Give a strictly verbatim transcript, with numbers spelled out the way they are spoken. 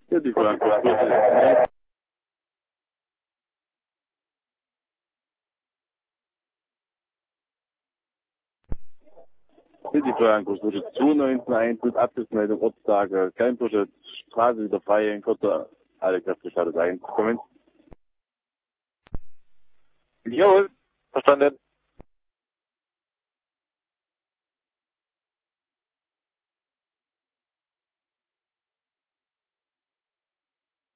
Ja, die Franco ist die Franco wurde zu neunzehn eins mit Abschlussmeldung Ortslage Kleinbursche, Straße wieder frei in Kürze, alle Kräfte startet ein. Kommen. Jawohl, verstanden.